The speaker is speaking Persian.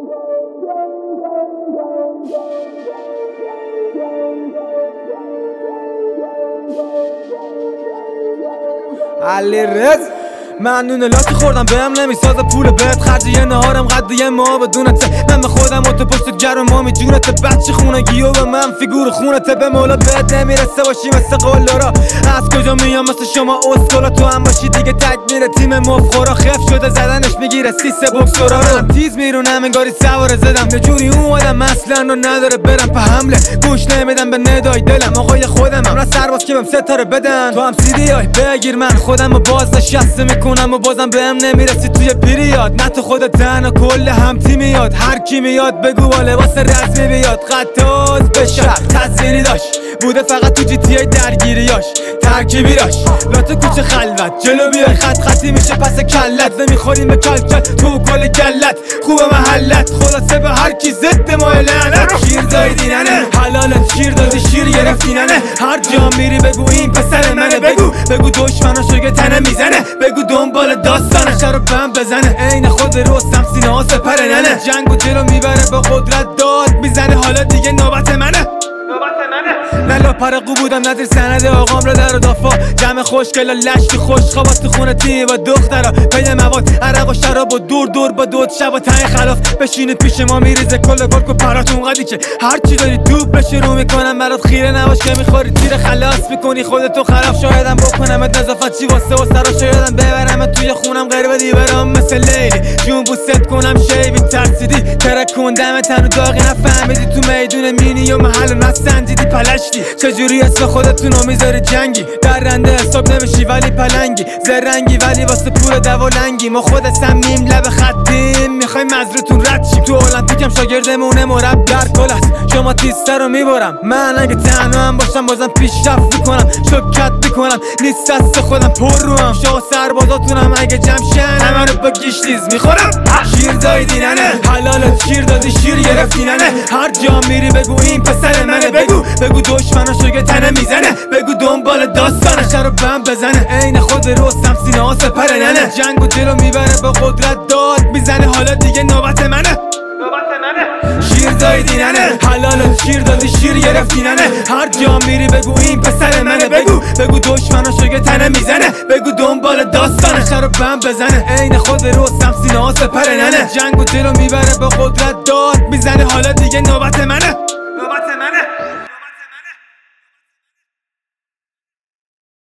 علی رز من نون لاتی خوردم بهم نمیسازه پول بهت خرج یه نهارم قد یه ماه بدونت من به خودم و تو پشت گرم مامی جونت بچه خونگی و به من فیگور خونت به مولا بهت نمیرسه باشی مثل قلدرا از کجا میام مثل شما اسکولا تو هم باشی دیگه تک میره تیم مفخورا خف شده زدنش میگیره سیس بوکسورا رو تیز میرونم انگاری سوار زدم یه جوری اومدم اصلا رو نداره برم په حمله گوش نمیدم به ندای دلم آقای خودمم نه سرباز که بهم ستاره بدن تو هم سیدیای بگیر من خودم رو باز نشسته کنم و بازم بهم نمیرسی توی پیریاد نه تو خودت تنها کل هم تیمیاد هر کی میاد بگو با لباس رسمی بیاد قطاز بشر تصویری داشت بوده فقط تو جی تی ای درگیریاش ترکیبی داشت لات کوچه خلوت جلو بیای خط خطی میشه پس کلت نمیخوریم به کلکل تو کل گلت خوبه محلت خلاصه به هر کی ضد ما لعنت شیر زایدی ننه حلالت شیر دادی شیر گرفتی ننه هر جا میری بگو این پسر منه بگو دشمناشو که تنه میزنه بگو دنبال داستانش رو بم بزنه عین خود رستم سینه ها سپر ننه جنگو جلو میبره با قدرت داد میزنه حالا دیگه نوبت منه نه لاپرقو بودم ندیر سند آقام رو در و دافا جمع خوشگلا لشتی خوش خوابات تو خونه تیم با دخترا پی مواد عرق و شراب و دور با دوت شب و تنگ خلاف بشینید پیش ما میریزه کل گلک و پرات اونقدی که هرچی داری دوب بشی رو میکنم برات خیره نباش که میخوری تیر خلاص میکنی خودتو خراب شایدم بکنمت نظافت چی واسه و سرا شایدم ببرمت توی خونم غیر بدی برام مثل لیلی جون بوست کنم شیوی ترسیدی ترکون دم تنو داغی نفهمیدی تو میدون مینی و محل نسنجیدی پلشتی چجوری اسم خودتونو میذاری جنگی درنده حساب نمیشی ولی پلنگی زرنگی ولی واسه پول دولنگی ما خود سمیم لب خطیم میخوایم مزروتون رد شیم تو المپیکم شاگردمونه مربی در کل است شما تیسته رو میبرم من اگه تنها هم باشم بازم پیشرفت میکنم شوکت میکنم نیست دست خودم پر رو هم شما سربازاتونم اگه جمشن همه رو با گیشتیز میخورم شیر زایدی ننه حلالت شیر دادی شیر گرفتی ننه هر جا میری بگو این پسر منه بگو دشمناشو که تنه میزنه بگو دنبال داستانش رو بم بزنه عین خود رستم سینه ها سپر ننه جنگو جلو میبره با قدرت داد میزنه حالا دیگه نوبت منه شیر زایدی ننه حلالت شیر دادی شیر گرفتی ننه هر جا میری بگو این پسر منه بگو دشمناشو که تنه میزنه بگو دنبال داستانش رو بم بزنه عین خود رستم سینه ها سپر ننه جنگو جلو میبره با قدرت داد میزنه حالا دیگه نوبت منه